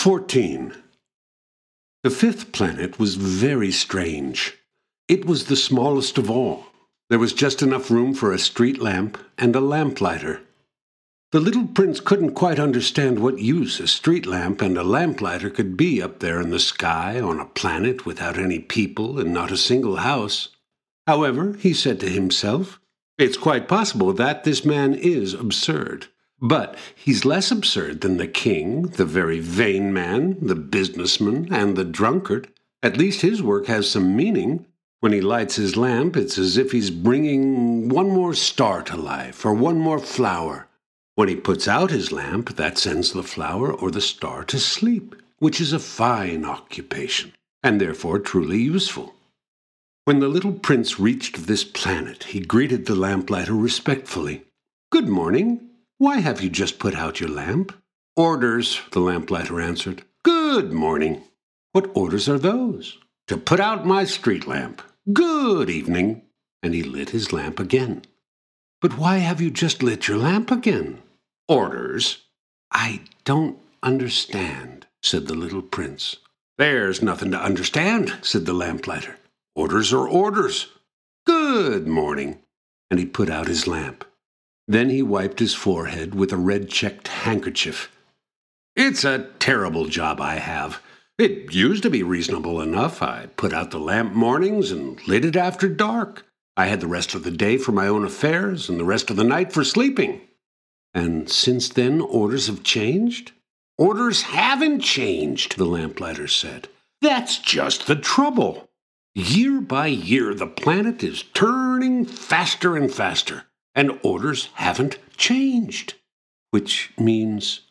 14. The fifth planet was very strange. It was the smallest of all. There was just enough room for a street lamp and a lamplighter. The little prince couldn't quite understand what use a street lamp and a lamplighter could be up there in the sky on a planet without any people and not a single house. However, he said to himself, "It's quite possible that this man is absurd. But he's less absurd than the king, the very vain man, the businessman, and the drunkard. At least his work has some meaning. When he lights his lamp, it's as if he's bringing one more star to life, or one more flower. When he puts out his lamp, that sends the flower or the star to sleep, which is a fine occupation, and therefore truly useful." When the little prince reached this planet, he greeted the lamplighter respectfully. "Good morning. Why have you just put out your lamp?" "Orders," the lamplighter answered. "Good morning. What orders are those?" "To put out my street lamp." "Good evening." And he lit his lamp again. "But why have you just lit your lamp again?" "Orders." "I don't understand," said the little prince. "There's nothing to understand," said the lamplighter. "Orders are orders. Good morning." And he put out his lamp. Then he wiped his forehead with a red-checked handkerchief. "It's a terrible job I have. It used to be reasonable enough. I put out the lamp mornings and lit it after dark. I had the rest of the day for my own affairs and the rest of the night for sleeping." "And since then orders have changed?" "Orders haven't changed," the lamplighter said. "That's just the trouble. Year by year the planet is turning faster and faster, and orders haven't changed." Which means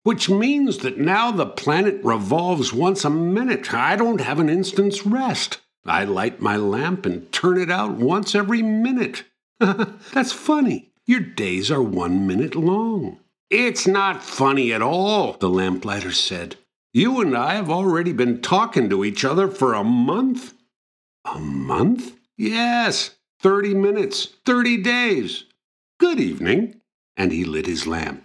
that now the planet revolves once a minute. I don't have an instant's rest. I light my lamp and turn it out once every minute. That's funny. Your days are 1 minute long. "It's not funny at all," the lamplighter said. "You and I have already been talking to each other for a month." "A month?" "Yes, 30 minutes, 30 days. Good evening." And he lit his lamp.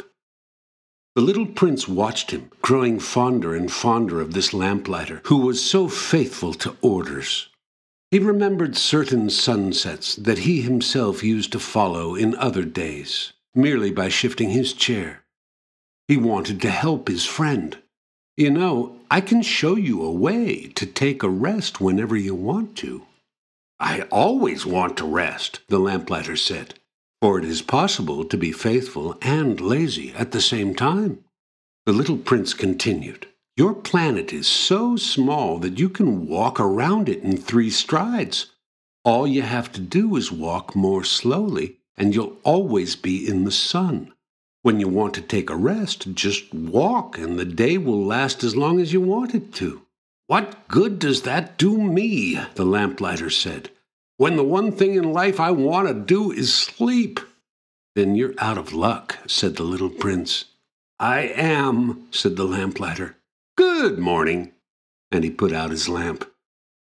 The little prince watched him, growing fonder and fonder of this lamplighter, who was so faithful to orders. He remembered certain sunsets that he himself used to follow in other days, merely by shifting his chair. He wanted to help his friend. "You know, I can show you a way to take a rest whenever you want to." "I always want to rest," the lamplighter said. "For it is possible to be faithful and lazy at the same time." The little prince continued, "Your planet is so small that you can walk around it in 3 strides. All you have to do is walk more slowly, and you'll always be in the sun. When you want to take a rest, just walk, and the day will last as long as you want it to." "What good does that do me?" the lamplighter said. "When the one thing in life I want to do is sleep." "Then you're out of luck," said the little prince. "I am," said the lamplighter. "Good morning." And he put out his lamp.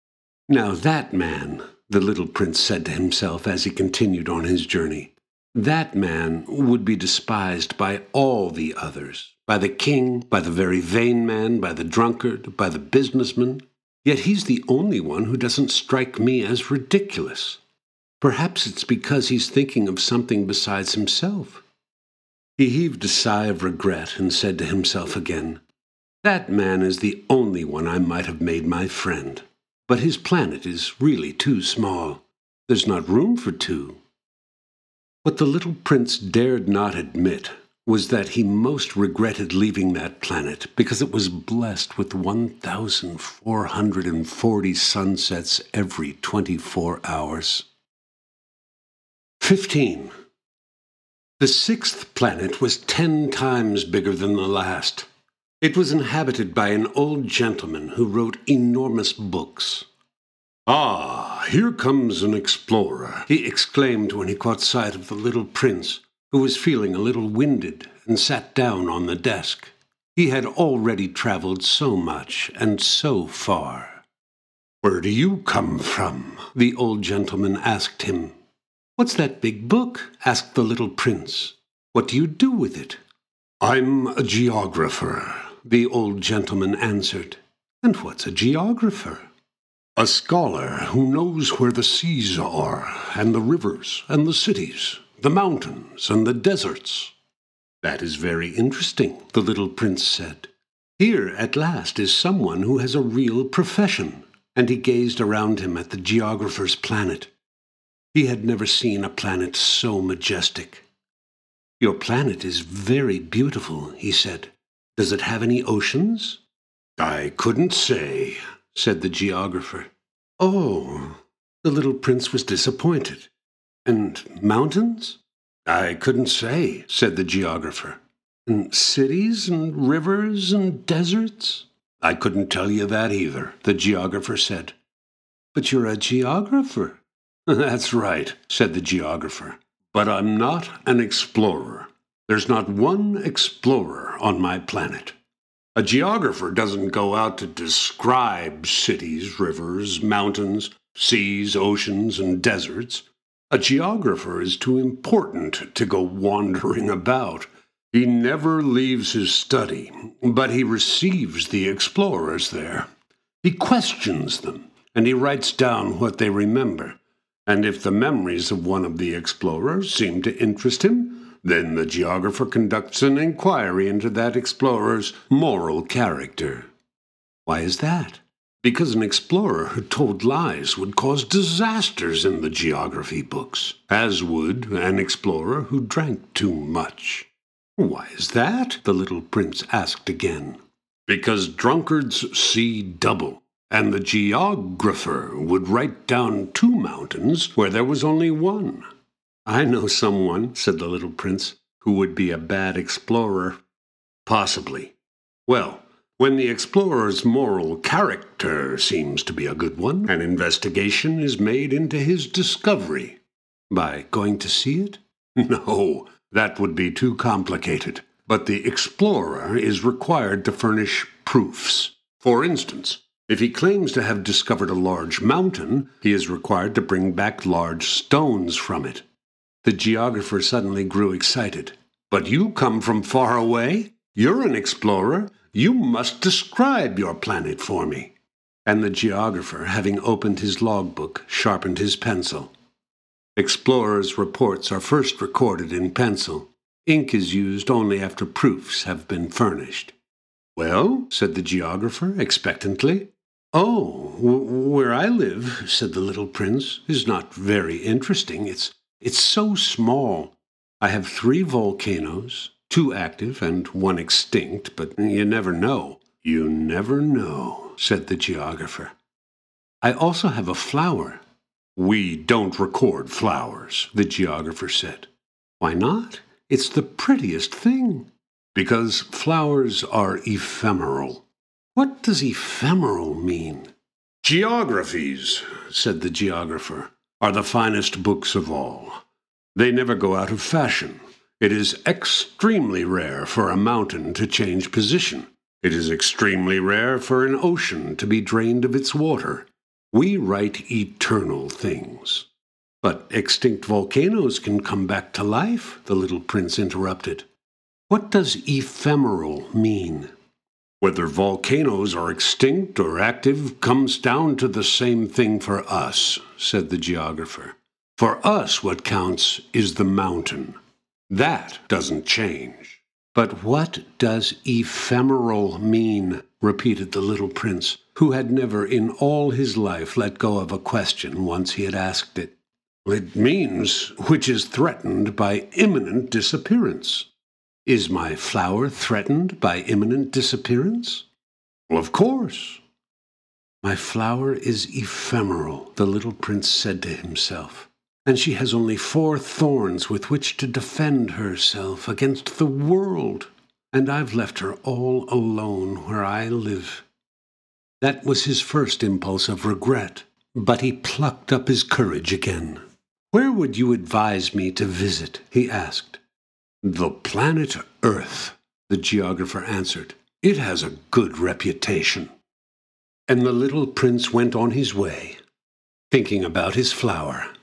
"Now that man," the little prince said to himself as he continued on his journey, "that man would be despised by all the others, by the king, by the very vain man, by the drunkard, by the businessman. Yet he's the only one who doesn't strike me as ridiculous. Perhaps it's because he's thinking of something besides himself." He heaved a sigh of regret and said to himself again, "That man is the only one I might have made my friend. But his planet is really too small. There's not room for 2. What the little prince dared not admit was that he most regretted leaving that planet because it was blessed with 1,440 sunsets every 24 hours. 15. The 6th planet was 10 times bigger than the last. It was inhabited by an old gentleman who wrote enormous books. "Ah, here comes an explorer," he exclaimed when he caught sight of the little prince, who was feeling a little winded and sat down on the desk. He had already traveled so much and so far. "Where do you come from?" the old gentleman asked him. "What's that big book?" asked the little prince. "What do you do with it?" "I'm a geographer," the old gentleman answered. "And what's a geographer?" "A scholar who knows where the seas are, and the rivers, and the cities, the mountains, and the deserts." "That is very interesting," the little prince said. "Here, at last, is someone who has a real profession." And he gazed around him at the geographer's planet. He had never seen a planet so majestic. "Your planet is very beautiful," he said. "Does it have any oceans?" "I couldn't say," said the geographer. "Oh," the little prince was disappointed. "And mountains?" "I couldn't say," said the geographer. "And cities and rivers and deserts?" "I couldn't tell you that either," the geographer said. "But you're a geographer." "That's right," said the geographer. "But I'm not an explorer. There's not one explorer on my planet. A geographer doesn't go out to describe cities, rivers, mountains, seas, oceans, and deserts. A geographer is too important to go wandering about. He never leaves his study, but he receives the explorers there. He questions them, and he writes down what they remember. And if the memories of one of the explorers seem to interest him, then the geographer conducts an inquiry into that explorer's moral character." "Why is that?" "Because an explorer who told lies would cause disasters in the geography books, as would an explorer who drank too much." "Why is that?" the little prince asked again. "Because drunkards see double, and the geographer would write down 2 mountains where there was only 1. "I know someone," said the little prince, "who would be a bad explorer." "Possibly. Well, when the explorer's moral character seems to be a good one, an investigation is made into his discovery." "By going to see it?" "No. That would be too complicated. But the explorer is required to furnish proofs. For instance, if he claims to have discovered a large mountain, he is required to bring back large stones from it." The geographer suddenly grew excited. "But you come from far away? You're an explorer. You must describe your planet for me." And the geographer, having opened his logbook, sharpened his pencil. Explorers' reports are first recorded in pencil. Ink is used only after proofs have been furnished. "Well," said the geographer expectantly. "Oh, where I live," said the little prince, "is not very interesting. It's so small. I have 3 volcanoes, 2 active and 1 extinct, but you never know." "You never know," said the geographer. "I also have a flower." "We don't record flowers," the geographer said. "Why not? It's the prettiest thing." "Because flowers are ephemeral." "What does ephemeral mean?" "Geographies," said the geographer, "are the finest books of all. They never go out of fashion. It is extremely rare for a mountain to change position. It is extremely rare for an ocean to be drained of its water. We write eternal things." "But extinct volcanoes can come back to life," the little prince interrupted. "What does ephemeral mean?" "Whether volcanoes are extinct or active comes down to the same thing for us," said the geographer. "For us, what counts is the mountain. That doesn't change." "But what does ephemeral mean?" repeated the little prince, who had never in all his life let go of a question once he had asked it. "It means which is threatened by imminent disappearance." "Is my flower threatened by imminent disappearance?" "Well, of course." "My flower is ephemeral," the little prince said to himself, "and she has only 4 thorns with which to defend herself against the world, and I've left her all alone where I live." That was his first impulse of regret, but he plucked up his courage again. "Where would you advise me to visit?" he asked. "The planet Earth," the geographer answered. "It has a good reputation." And the little prince went on his way, thinking about his flower.